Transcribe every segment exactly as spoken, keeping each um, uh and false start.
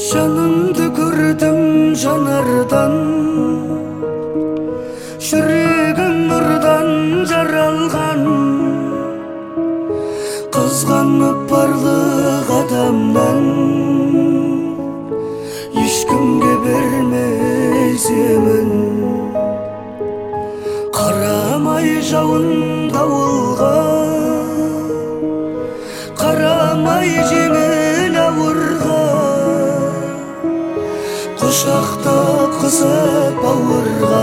Жанымды көрдім жанардан, жүрегім нұрдан жаралған. Қызғанып барлық адамнан, ешкімге бермей семін. Қарамай жауын дауылға, қарамай жеңіл ауырға, құшақтап қызып бауырға,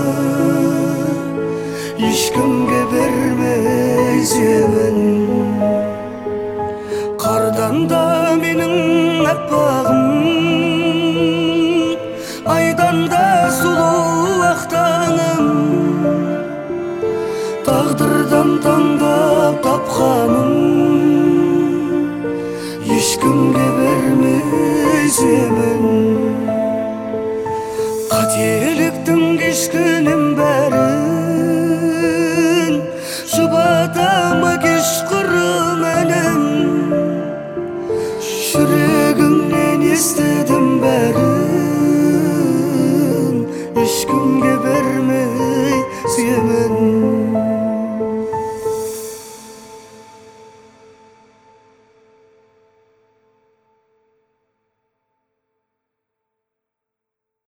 ешкімге бермей семін. Қардан да менің аппағым, айдан да сұлу ақ таңым. Тағдырдан таңдап тапқаным, ешкімге бермей семін. Қателіктің кешкінім бәрін, жұбатама кешқұрым әнім. Жүрегімнен естідім бәрін, ешкімге бермей семін.